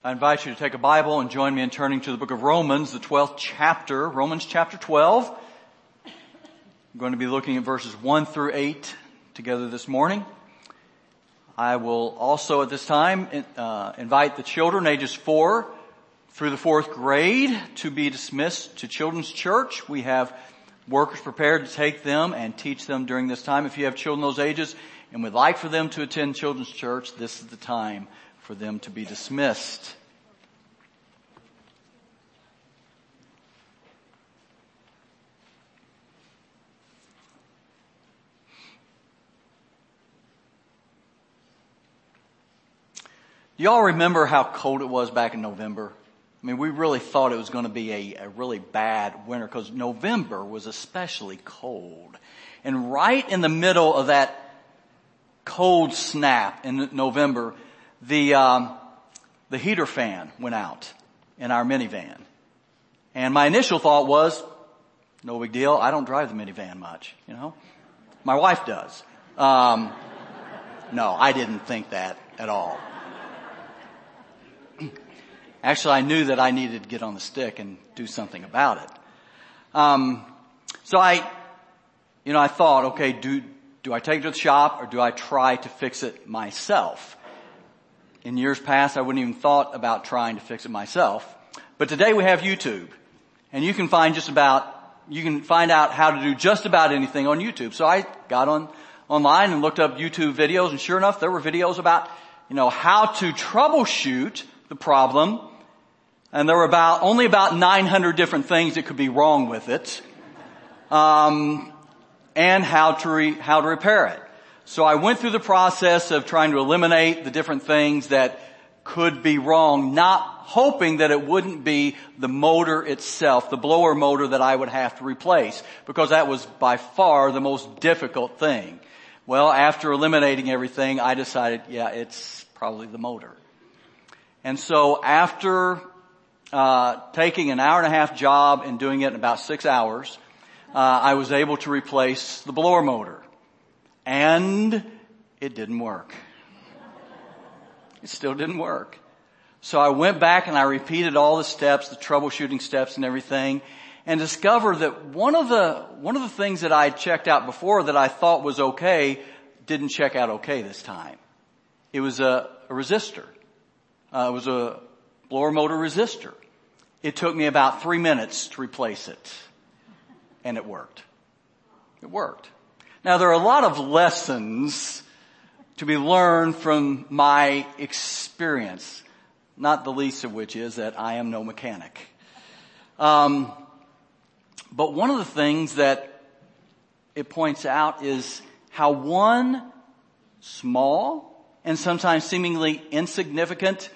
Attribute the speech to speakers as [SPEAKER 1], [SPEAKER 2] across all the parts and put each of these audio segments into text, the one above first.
[SPEAKER 1] I invite you to take a Bible and join me in turning to the book of Romans, the 12th chapter, Romans chapter 12. I'm going to be looking at verses 1 through 8 together this morning. I will also at this time invite the children ages 4 through the 4th grade to be dismissed to Children's Church. We have workers prepared to take them and teach them during this time. If you have children those ages and would like for them to attend Children's Church, this is the time for them to be dismissed. Do y'all remember how cold it was back in November? I mean, we really thought it was going to be a really bad winter because November was especially cold. And right in the middle of that cold snap in November, the heater fan went out in our minivan. And my initial thought was, no big deal. I don't drive the minivan much, you know. My wife does. No, I didn't think that at all. Actually, I knew that I needed to get on the stick and do something about it. So I thought, okay, do I take it to the shop or do I try to fix it myself? In years past, I wouldn't even thought about trying to fix it myself. But today we have YouTube, and you can find out how to do just about anything on YouTube. So I got online and looked up YouTube videos, and sure enough, there were videos about, how to troubleshoot the problem. And there were only about 900 different things that could be wrong with it. And how to repair it. So I went through the process of trying to eliminate the different things that could be wrong, not hoping that it wouldn't be the motor itself, the blower motor that I would have to replace, because that was by far the most difficult thing. Well, after eliminating everything, I decided, it's probably the motor. And so after taking an hour and a half job and doing it in about 6 hours, I was able to replace the blower motor. And it didn't work. It still didn't work. So I went back and I repeated all the steps, the troubleshooting steps and everything, and discovered that one of the things that I checked out before that I thought was okay didn't check out okay this time. It was a resistor. It was a blower motor resistor. It took me about 3 minutes to replace it. And it worked. It worked. Now there are a lot of lessons to be learned from my experience, not the least of which is that I am no mechanic. But one of the things that it points out is how one small and sometimes seemingly insignificant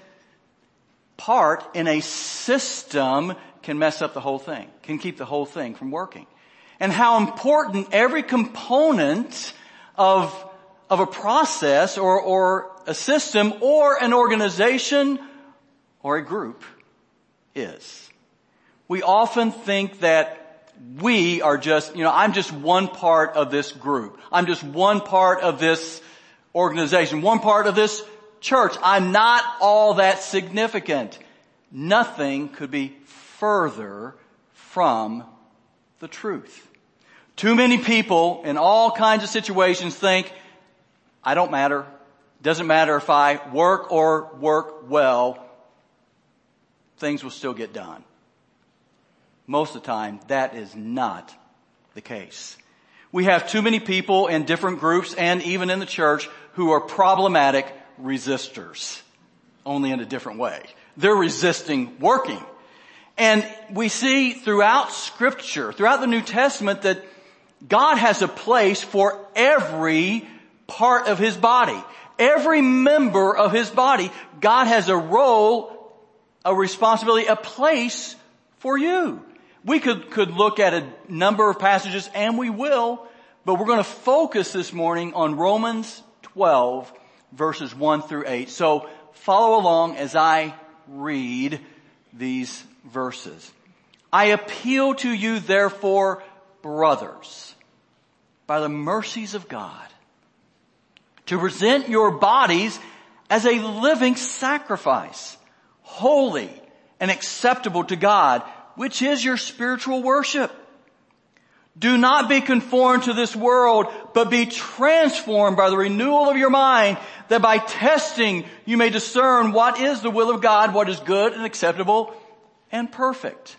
[SPEAKER 1] part in a system can mess up the whole thing, can keep the whole thing from working. And how important every component of a process or a system or an organization or a group is. We often think that we are just, I'm just one part of this group. I'm just one part of this organization, one part of this church. I'm not all that significant. Nothing could be further from the truth. Too many people in all kinds of situations think, I don't matter. Doesn't matter if I work or work well. Things will still get done. Most of the time, that is not the case. We have too many people in different groups and even in the church who are problematic resistors, only in a different way. They're resisting working. And we see throughout Scripture, throughout the New Testament, that God has a place for every part of His body. Every member of His body, God has a role, a responsibility, a place for you. We could look at a number of passages, and we will, but we're going to focus this morning on Romans 12, verses 1 through 8. So follow along as I read these verses. I appeal to you, therefore, brothers, by the mercies of God, to present your bodies as a living sacrifice, holy and acceptable to God, which is your spiritual worship. Do not be conformed to this world, but be transformed by the renewal of your mind, that by testing you may discern what is the will of God, what is good and acceptable and perfect.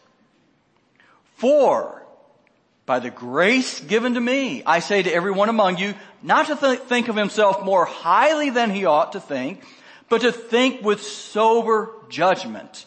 [SPEAKER 1] For by the grace given to me, I say to everyone among you, not to think of himself more highly than he ought to think, but to think with sober judgment,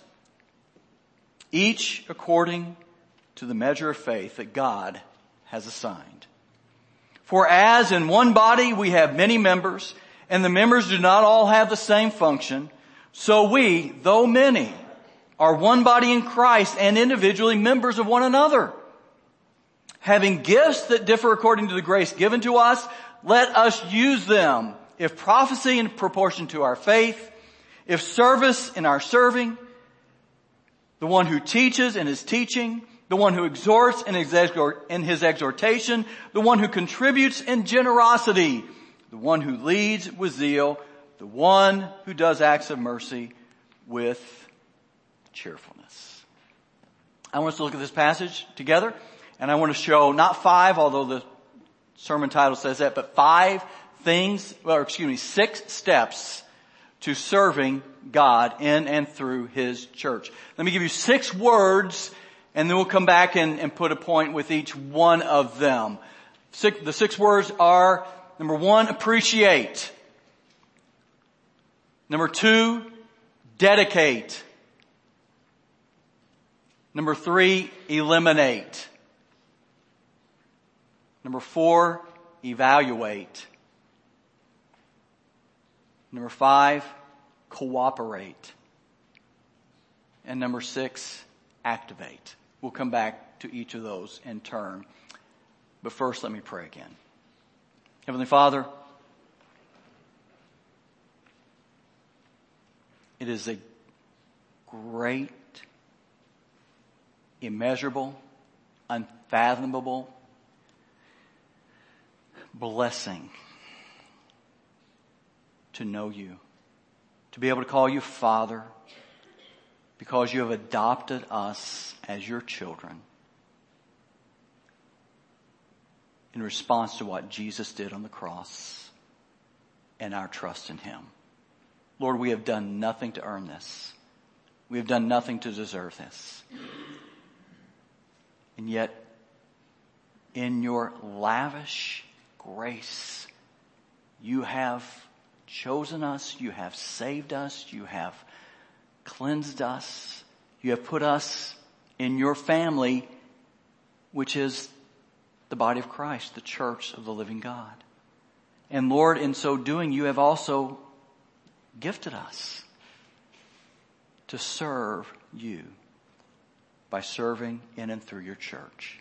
[SPEAKER 1] each according to the measure of faith that God has assigned. For as in one body we have many members, and the members do not all have the same function, so we, though many, are one body in Christ and individually members of one another. Having gifts that differ according to the grace given to us, let us use them. If prophecy in proportion to our faith, if service in our serving, the one who teaches in his teaching, the one who exhorts in his exhortation, the one who contributes in generosity, the one who leads with zeal, the one who does acts of mercy with cheerfulness. I want us to look at this passage together, and I want to show not 5, although the sermon title says that, but 6 steps to serving God in and through His church. Let me give you 6 words, and then we'll come back and put a point with each one of them. The 6 words are, number 1, appreciate. Number 2, dedicate. Number 3, eliminate. Number 4, evaluate. Number 5, cooperate. And number 6, activate. We'll come back to each of those in turn. But first, let me pray again. Heavenly Father, it is a great, immeasurable, unfathomable blessing to know you, to be able to call you Father, because you have adopted us as your children in response to what Jesus did on the cross and our trust in Him. Lord, we have done nothing to earn this. We have done nothing to deserve this. And yet, in your lavish grace, you have chosen us, you have saved us, you have cleansed us, you have put us in your family, which is the body of Christ, the church of the living God. And Lord, in so doing, you have also gifted us to serve you by serving in and through your church.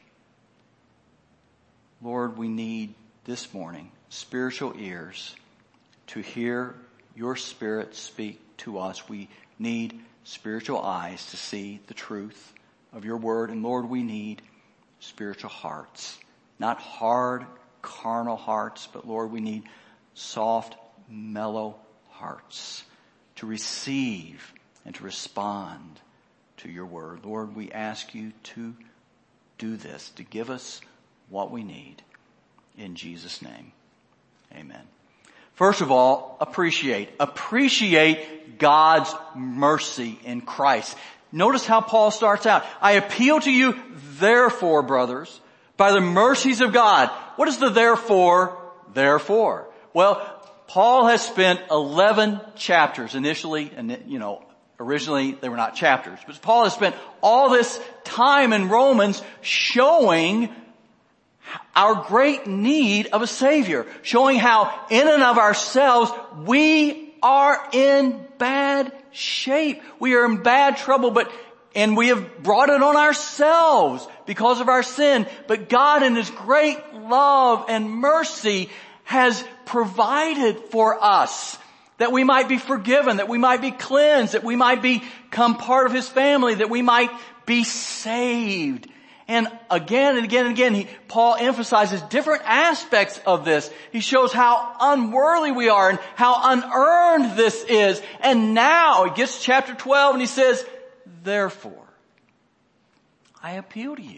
[SPEAKER 1] Lord, we need this morning spiritual ears to hear your Spirit speak to us. We need spiritual eyes to see the truth of your word. And Lord, we need spiritual hearts, not hard, carnal hearts, but Lord, we need soft, mellow hearts to receive and to respond to your word. Lord, we ask you to do this, to give us what we need. In Jesus' name, amen. First of all, appreciate. Appreciate God's mercy in Christ. Notice how Paul starts out. I appeal to you, therefore, brothers, by the mercies of God. What is the therefore? Therefore. Well, Paul has spent 11 chapters initially, and originally they were not chapters, but Paul has spent all this time in Romans showing our great need of a Savior, showing how in and of ourselves we are in bad shape. We are in bad trouble, and we have brought it on ourselves because of our sin. But God in His great love and mercy has provided for us that we might be forgiven, that we might be cleansed, that we might become part of His family, that we might be saved. And again and again and again, Paul emphasizes different aspects of this. He shows how unworthy we are and how unearned this is. And now he gets to chapter 12 and he says, therefore, I appeal to you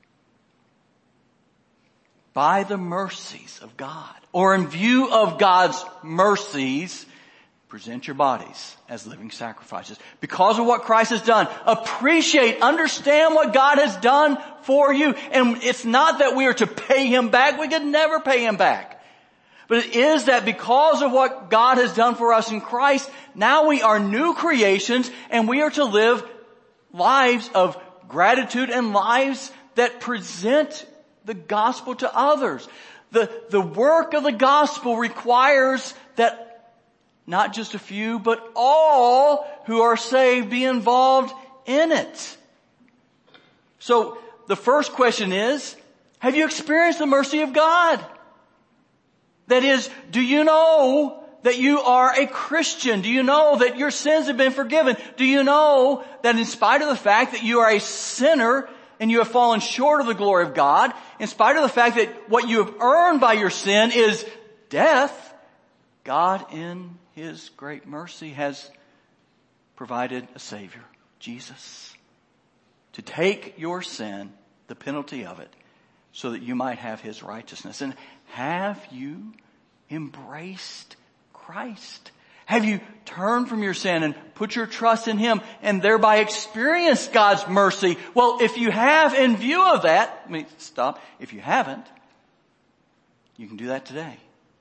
[SPEAKER 1] by the mercies of God, or in view of God's mercies, present your bodies as living sacrifices. Because of what Christ has done, appreciate, understand what God has done for you. And it's not that we are to pay Him back. We could never pay Him back. But it is that because of what God has done for us in Christ, now we are new creations and we are to live lives of gratitude and lives that present the gospel to others. The work of the gospel requires that not just a few, but all who are saved be involved in it. So the first question is, have you experienced the mercy of God? That is, do you know that you are a Christian? Do you know that your sins have been forgiven? Do you know that in spite of the fact that you are a sinner and you have fallen short of the glory of God, in spite of the fact that what you have earned by your sin is death, God in His great mercy has provided a Savior, Jesus, to take your sin, the penalty of it, so that you might have His righteousness. And have you embraced Christ? Have you turned from your sin and put your trust in Him and thereby experienced God's mercy? Well, if you have, in view of that, let me stop. If you haven't, you can do that today.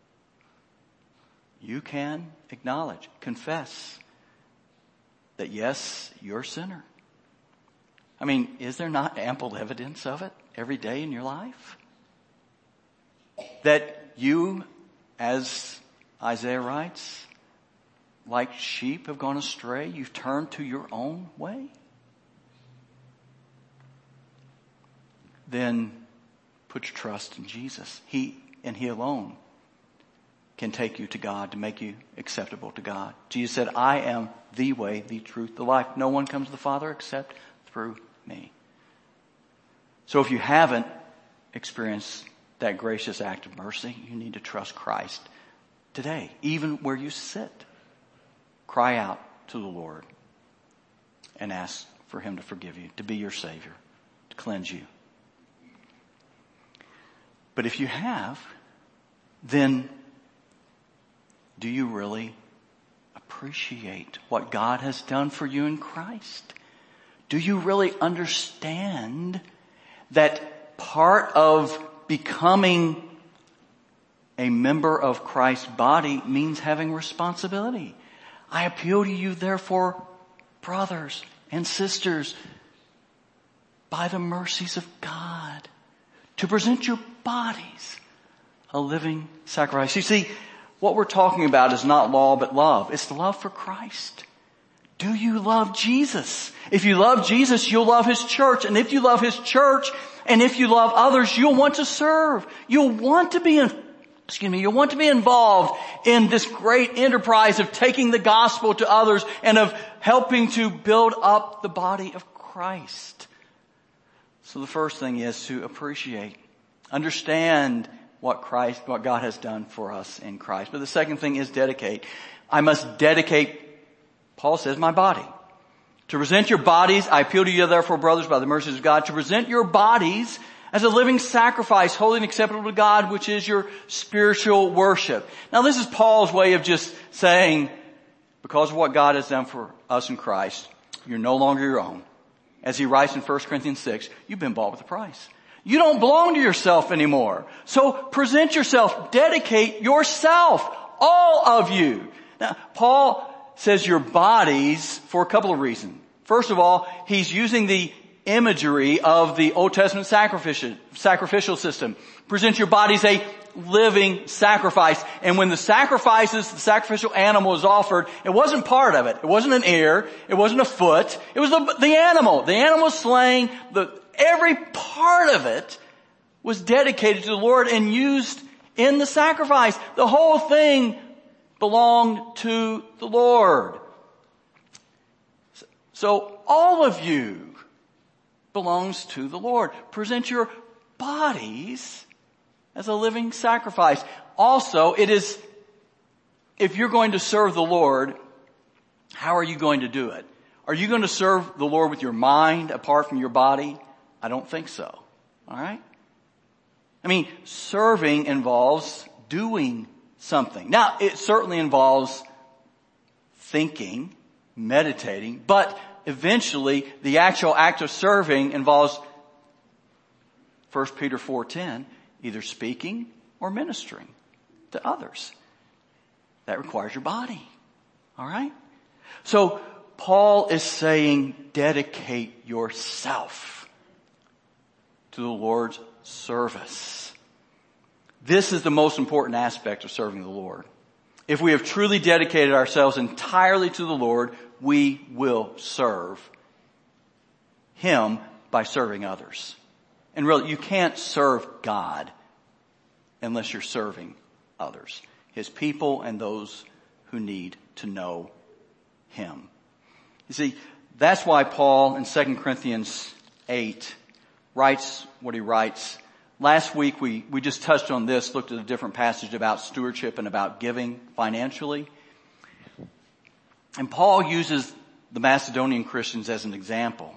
[SPEAKER 1] You can acknowledge, confess that yes, you're a sinner. I mean, is there not ample evidence of it every day in your life? That you, as Isaiah writes, like sheep have gone astray, you've turned to your own way? Then put your trust in Jesus. He and He alone can take you to God, to make you acceptable to God. Jesus said, I am the way, the truth, the life. No one comes to the Father except through me. So if you haven't experienced that gracious act of mercy, you need to trust Christ today, even where you sit. Cry out to the Lord and ask for Him to forgive you, to be your Savior, to cleanse you. But if you have, then do you really appreciate what God has done for you in Christ? Do you really understand that part of becoming a member of Christ's body means having responsibility? I appeal to you, therefore, brothers and sisters, by the mercies of God, to present your bodies a living sacrifice. You see, what we're talking about is not law but love. It's the love for Christ. Do you love Jesus? If you love Jesus, you'll love His church. And if you love His church, and if you love others, you'll want to serve. You'll want to be involved in this great enterprise of taking the gospel to others and of helping to build up the body of Christ. So the first thing is to appreciate, understand what God has done for us in Christ. But the second thing is dedicate. I must dedicate, Paul says, my body. To present your bodies, I appeal to you therefore, brothers, by the mercies of God, to present your bodies as a living sacrifice, holy and acceptable to God, which is your spiritual worship. Now this is Paul's way of just saying, because of what God has done for us in Christ, you're no longer your own. As he writes in 1 Corinthians 6, you've been bought with a price. You don't belong to yourself anymore. So present yourself, dedicate yourself, all of you. Now, Paul says your bodies for a couple of reasons. First of all, he's using the imagery of the Old Testament sacrificial system. Present your bodies a living sacrifice. And when the sacrificial animal was offered, it wasn't part of it. It wasn't an ear. It wasn't a foot. It was the animal. The animal slain, every part of it was dedicated to the Lord and used in the sacrifice. The whole thing belonged to the Lord. So all of you belongs to the Lord. Present your bodies as a living sacrifice. Also, it is, if you're going to serve the Lord, how are you going to do it? Are you going to serve the Lord with your mind apart from your body? I don't think so. All right? I mean, serving involves doing something. Now, it certainly involves thinking, meditating, but eventually the actual act of serving involves 1 Peter 4:10, either speaking or ministering to others. That requires your body. All right? So Paul is saying dedicate yourself to the Lord's service. This is the most important aspect of serving the Lord. If we have truly dedicated ourselves entirely to the Lord, we will serve Him by serving others. And really, you can't serve God unless you're serving others, His people and those who need to know Him. You see, that's why Paul in 2 Corinthians 8 writes what he writes. Last week we just touched on this, looked at a different passage about stewardship and about giving financially. And Paul uses the Macedonian Christians as an example.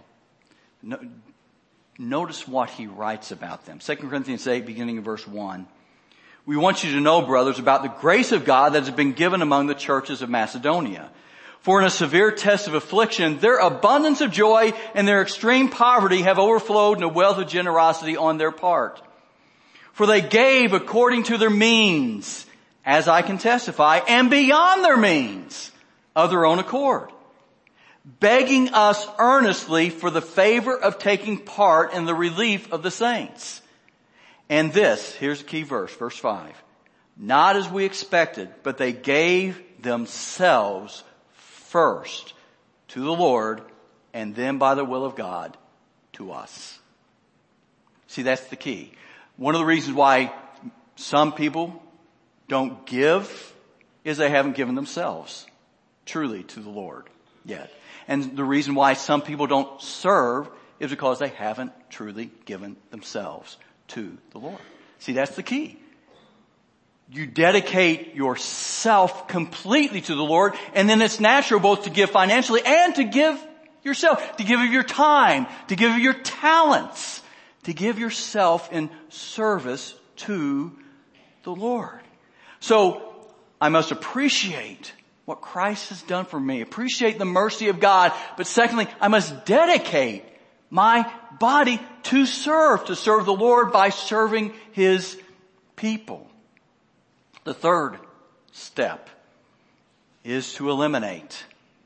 [SPEAKER 1] Notice what he writes about them. 2 Corinthians 8, beginning in verse 1. We want you to know, brothers, about the grace of God that has been given among the churches of Macedonia. For in a severe test of affliction, their abundance of joy and their extreme poverty have overflowed in a wealth of generosity on their part. For they gave according to their means, as I can testify, and beyond their means, of their own accord, begging us earnestly for the favor of taking part in the relief of the saints. And this, here's the key verse, verse 5. Not as we expected, but they gave themselves first to the Lord, and then by the will of God to us. See, that's the key. One of the reasons why some people don't give is they haven't given themselves truly to the Lord yet. And the reason why some people don't serve is because they haven't truly given themselves to the Lord. See, that's the key. You dedicate yourself completely to the Lord, and then it's natural both to give financially and to give yourself, to give of your time, to give of your talents, to give yourself in service to the Lord. So I must appreciate what Christ has done for me, appreciate the mercy of God, but secondly, I must dedicate my body to serve the Lord by serving His people. The third step is to eliminate.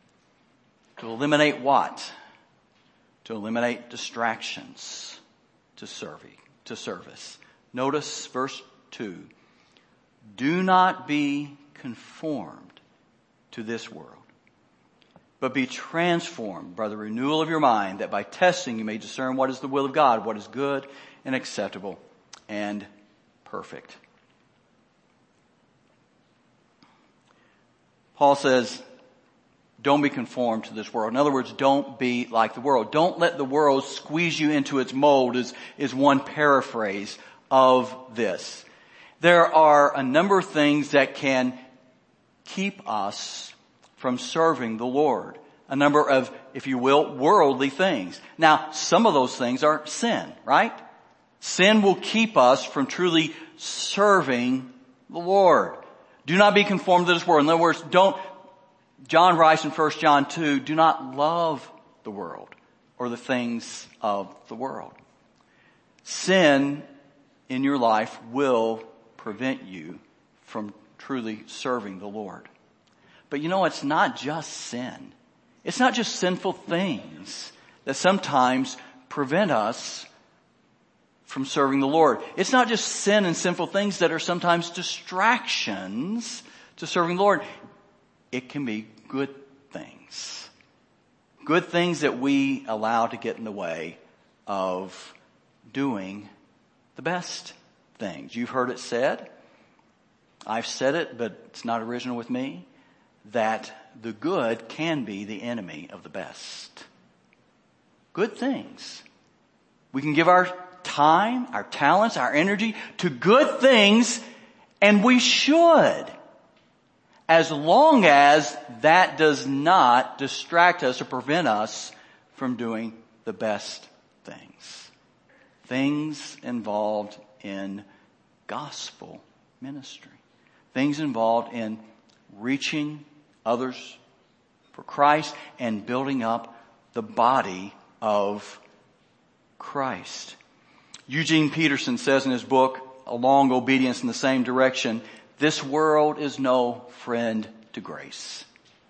[SPEAKER 1] To eliminate what? To eliminate distractions to service. Notice verse 2. Do not be conformed to this world, but be transformed by the renewal of your mind, that by testing you may discern what is the will of God, what is good and acceptable and perfect. Paul says, don't be conformed to this world. In other words, don't be like the world. Don't let the world squeeze you into its mold is one paraphrase of this. There are a number of things that can keep us from serving the Lord. A number of, if you will, worldly things. Now, some of those things are sin, right? Sin will keep us from truly serving the Lord. Do not be conformed to this world. In other words, John writes in 1 John 2, do not love the world or the things of the world. Sin in your life will prevent you from truly serving the Lord. But you know, it's not just sin. It's not just sinful things that sometimes prevent us from serving the Lord. It's not just sin and sinful things that are sometimes distractions to serving the Lord. It can be good things. Good things that we allow to get in the way of doing the best things. You've heard it said, I've said it, but it's not original with me, that the good can be the enemy of the best. Good things We can give our time, our talents, our energy to good things, and we should, as long as that does not distract us or prevent us from doing the best things. Things involved in gospel ministry. Things involved in reaching others for Christ and building up the body of Christ. Eugene Peterson says in his book, A Long Obedience in the Same Direction, this world is no friend to grace.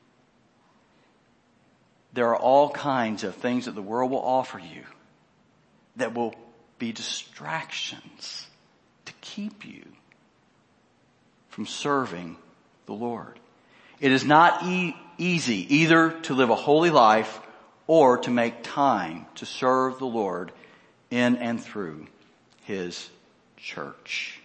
[SPEAKER 1] There are all kinds of things that the world will offer you that will be distractions to keep you from serving the Lord. It is not easy either to live a holy life or to make time to serve the Lord in and through His church.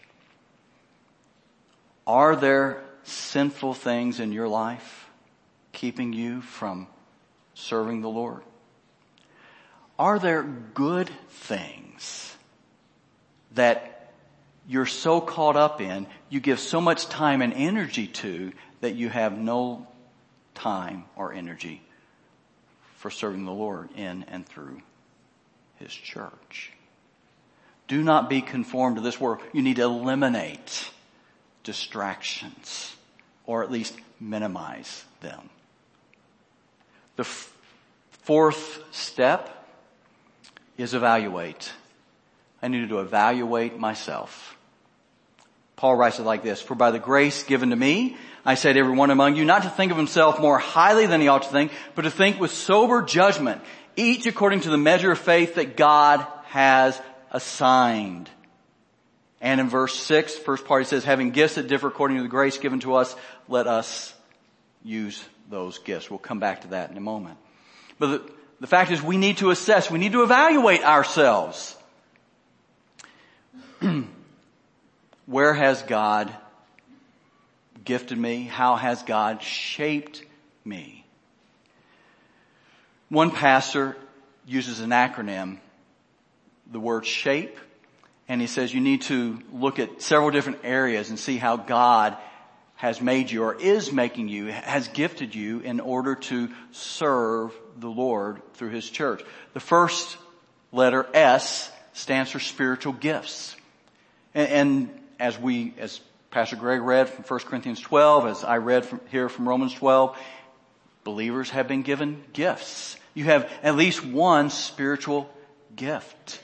[SPEAKER 1] Are there sinful things in your life keeping you from serving the Lord? Are there good things that you're so caught up in, you give so much time and energy to, that you have no time or energy for serving the Lord in and through His church? Do not be conformed to this world. You need to eliminate distractions, or at least minimize them. The fourth step is evaluate. I needed to evaluate myself. Paul writes it like this, for by the grace given to me, I say to every one among you, not to think of himself more highly than he ought to think, but to think with sober judgment, each according to the measure of faith that God has assigned. And in verse 6, first part, he says, having gifts that differ according to the grace given to us, let us use those gifts. We'll come back to that in a moment. But the fact is, we need to assess, we need to evaluate ourselves. Where has God gifted me? How has God shaped me? One pastor uses an acronym, the word shape, and he says you need to look at several different areas and see how God has made you or is making you, has gifted you in order to serve the Lord through His church. The first letter, S, stands for spiritual gifts. And as Pastor Greg read from 1 Corinthians 12, as I read from Romans 12, believers have been given gifts. You have at least one spiritual gift.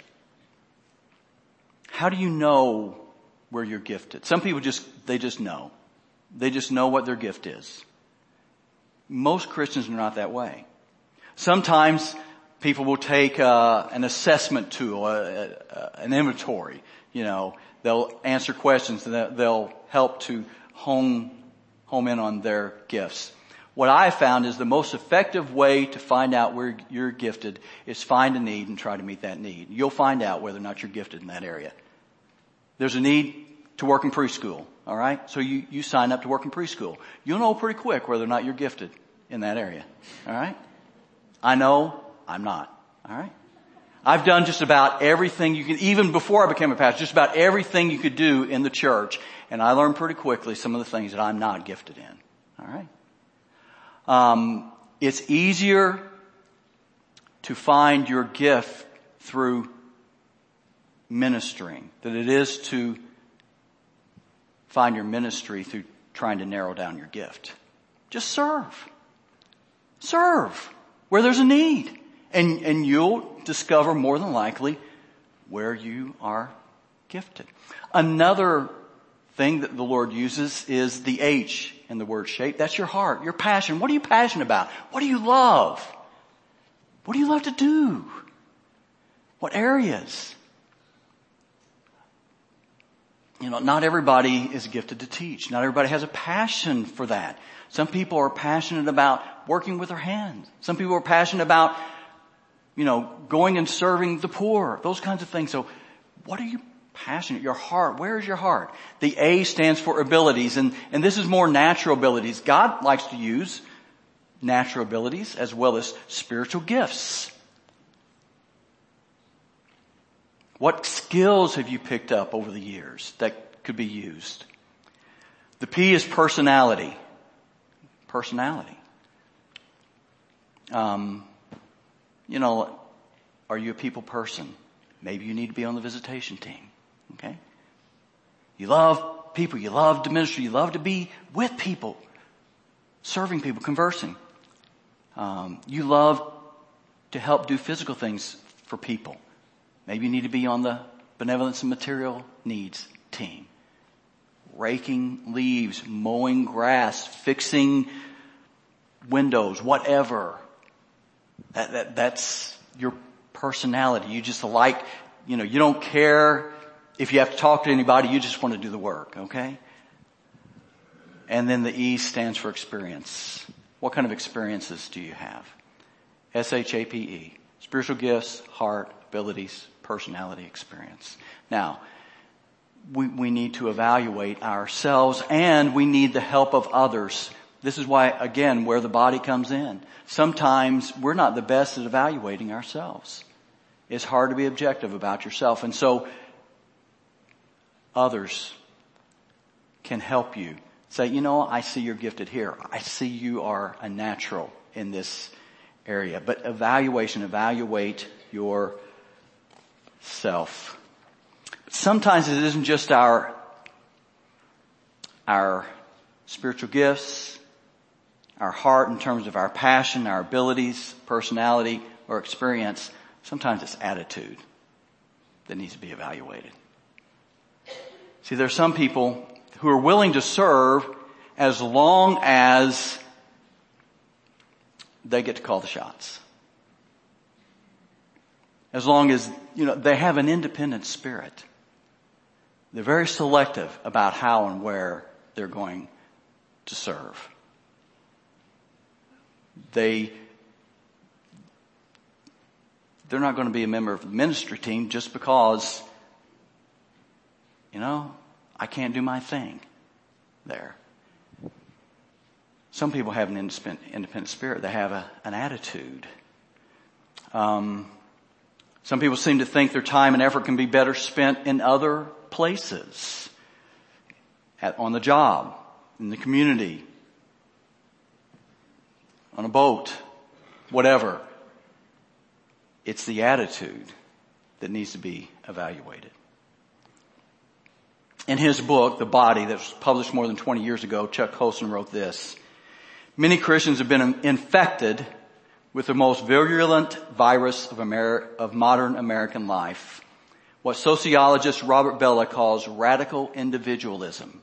[SPEAKER 1] How do you know where you're gifted? Some people they just know. They just know what their gift is. Most Christians are not that way. Sometimes people will take an assessment tool, an inventory. They'll answer questions and they'll help to home in on their gifts. What I found is the most effective way to find out where you're gifted is find a need and try to meet that need. You'll find out whether or not you're gifted in that area. There's a need to work in preschool, all right? So you sign up to work in preschool. You'll know pretty quick whether or not you're gifted in that area, all right? I know I'm not, all right? I've done just about everything you can, even before I became a pastor, just about everything you could do in the church. And I learned pretty quickly some of the things that I'm not gifted in. All right. It's easier to find your gift through ministering than it is to find your ministry through trying to narrow down your gift. Just serve. Serve where there's a need. And you'll discover more than likely where you are gifted. Another thing that the Lord uses is the H in the word shape. That's your heart, your passion. What are you passionate about? What do you love? What do you love to do? What areas? Not everybody is gifted to teach. Not everybody has a passion for that. Some people are passionate about working with their hands. Some people are passionate about going and serving the poor, those kinds of things. So what are you passionate? Your heart. Where is your heart? The A stands for abilities, and this is more natural abilities. God likes to use natural abilities as well as spiritual gifts. What skills have you picked up over the years that could be used? The P is personality. Personality. Are you a people person? Maybe you need to be on the visitation team. Okay? You love people. You love to minister. You love to be with people, serving people, conversing. You love to help do physical things for people. Maybe you need to be on the benevolence and material needs team. Raking leaves, mowing grass, fixing windows, whatever. That's your personality. You just like, you don't care if you have to talk to anybody, you just want to do the work, okay? And then the E stands for experience. What kind of experiences do you have? SHAPE. Spiritual gifts, heart, abilities, personality, experience. Now, we need to evaluate ourselves and we need the help of others. This is why, again, where the body comes in. Sometimes we're not the best at evaluating ourselves. It's hard to be objective about yourself. And so others can help you. Say, I see you're gifted here. I see you are a natural in this area. But evaluate yourself. Sometimes it isn't just our spiritual gifts, our heart in terms of our passion, our abilities, personality, or experience. Sometimes it's attitude that needs to be evaluated. See, there are some people who are willing to serve as long as they get to call the shots. As long as, they have an independent spirit. They're very selective about how and where they're going to serve. They're not going to be a member of the ministry team just because, I can't do my thing there. Some people have an independent spirit. They have an attitude. Some people seem to think their time and effort can be better spent in other places. On the job, in the community, on a boat, whatever. It's the attitude that needs to be evaluated. In his book, The Body, that was published more than 20 years ago, Chuck Colson wrote this. Many Christians have been infected with the most virulent virus of modern American life, what sociologist Robert Bellah calls radical individualism.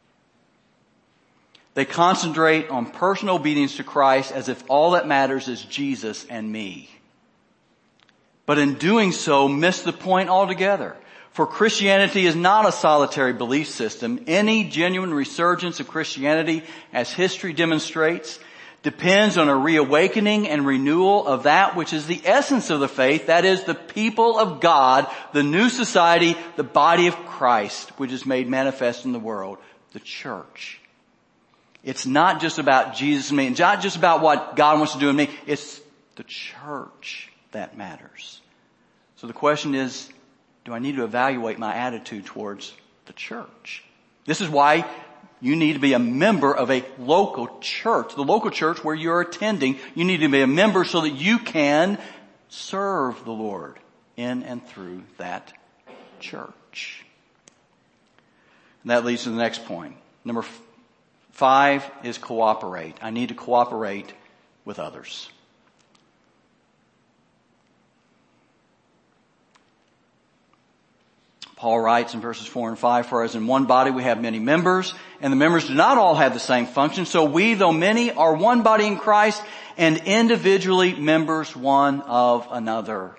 [SPEAKER 1] They concentrate on personal obedience to Christ as if all that matters is Jesus and me. But in doing so, miss the point altogether. For Christianity is not a solitary belief system. Any genuine resurgence of Christianity, as history demonstrates, depends on a reawakening and renewal of that which is the essence of the faith, that is, the people of God, the new society, the body of Christ, which is made manifest in the world, the church. It's not just about Jesus and me. It's not just about what God wants to do in me. It's the church that matters. So the question is, do I need to evaluate my attitude towards the church? This is why you need to be a member of a local church. The local church where you're attending, you need to be a member so that you can serve the Lord in and through that church. And that leads to the next point. Number 5 is cooperate. I need to cooperate with others. Paul writes in verses 4 and 5, for as in one body we have many members, and the members do not all have the same function, so we, though many, are one body in Christ, and individually members one of another.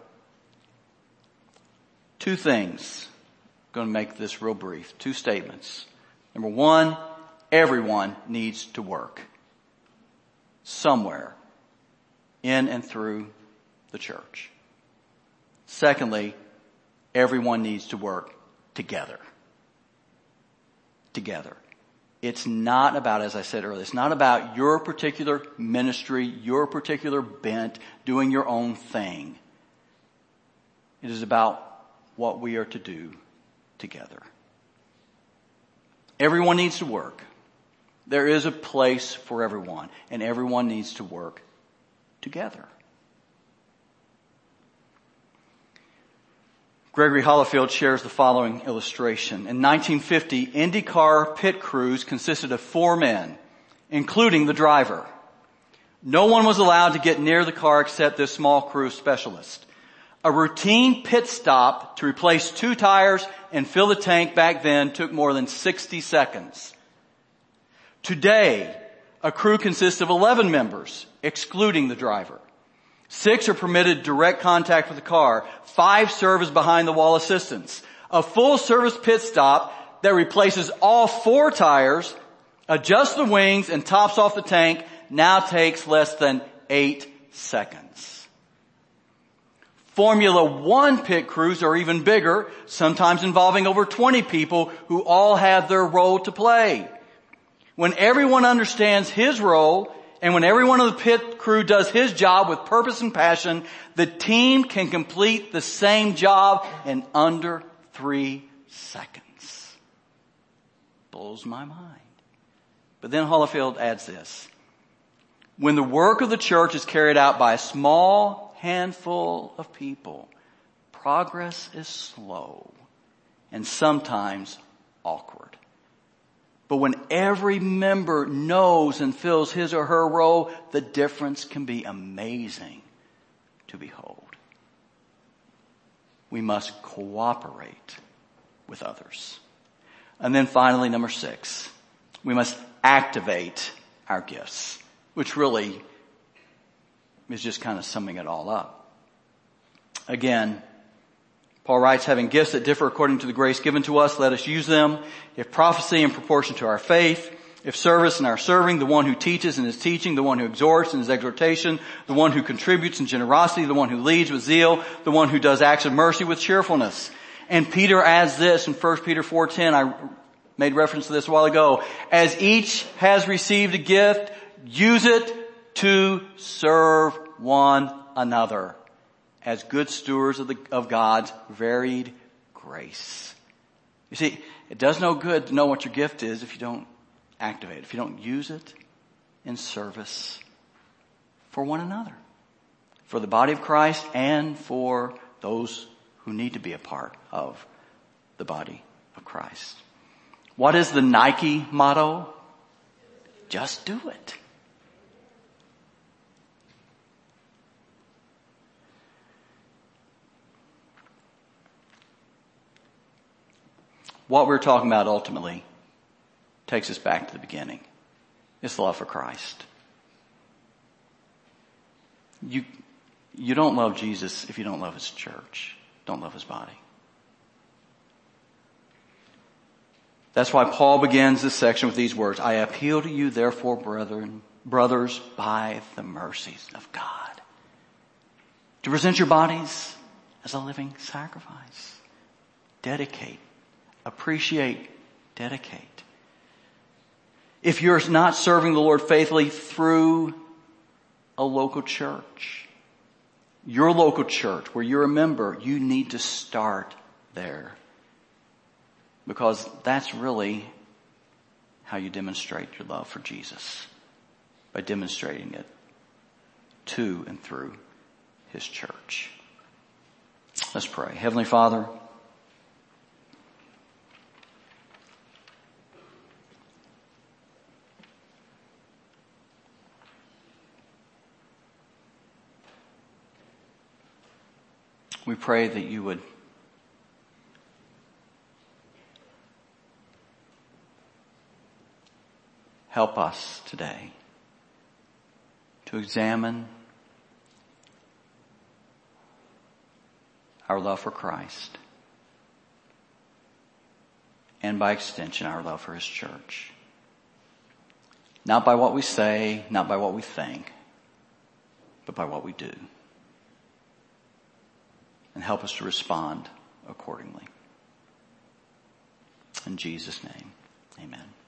[SPEAKER 1] 2 things. I'm going to make this real brief. 2 statements. Number 1, everyone needs to work somewhere in and through the church. Secondly, everyone needs to work together. Together. It's not about, as I said earlier, it's not about your particular ministry, your particular bent, doing your own thing. It is about what we are to do together. Everyone needs to work. There is a place for everyone, and everyone needs to work together. Gregory Hollifield shares the following illustration. In 1950, IndyCar pit crews consisted of 4 men, including the driver. No one was allowed to get near the car except this small crew of specialists. A routine pit stop to replace 2 tires and fill the tank back then took more than 60 seconds. Today, a crew consists of 11 members, excluding the driver. 6 are permitted direct contact with the car. 5 serve as behind the wall assistants. A full service pit stop that replaces all 4 tires, adjusts the wings, and tops off the tank now takes less than 8 seconds. Formula One pit crews are even bigger, sometimes involving over 20 people who all have their role to play. When everyone understands his role, and when everyone of the pit crew does his job with purpose and passion, the team can complete the same job in under 3 seconds. Blows my mind. But then Hollifield adds this. When the work of the church is carried out by a small handful of people, progress is slow and sometimes awkward. But when every member knows and fills his or her role, the difference can be amazing to behold. We must cooperate with others. And then finally, number 6, we must activate our gifts, which really is just kind of summing it all up. Again, Paul writes, having gifts that differ according to the grace given to us, let us use them. If prophecy in proportion to our faith, if service in our serving, the one who teaches in his teaching, the one who exhorts in his exhortation, the one who contributes in generosity, the one who leads with zeal, the one who does acts of mercy with cheerfulness. And Peter adds this in 1 Peter 4:10. I made reference to this a while ago. As each has received a gift, use it to serve one another as good stewards of God's varied grace. You see, it does no good to know what your gift is if you don't activate it, if you don't use it in service for one another, for the body of Christ and for those who need to be a part of the body of Christ. What is the Nike motto? Just do it. What we're talking about ultimately takes us back to the beginning. It's the love for Christ. You don't love Jesus if you don't love his church. Don't love his body. That's why Paul begins this section with these words. I appeal to you, therefore, brothers, by the mercies of God, to present your bodies as a living sacrifice. Dedicate. Appreciate. Dedicate. If you're not serving the Lord faithfully through a local church, your local church where you're a member, you need to start there. Because that's really how you demonstrate your love for Jesus. By demonstrating it to and through his church. Let's pray. Heavenly Father, we pray that you would help us today to examine our love for Christ and by extension our love for his church. Not by what we say, not by what we think, but by what we do. And help us to respond accordingly. In Jesus' name, amen.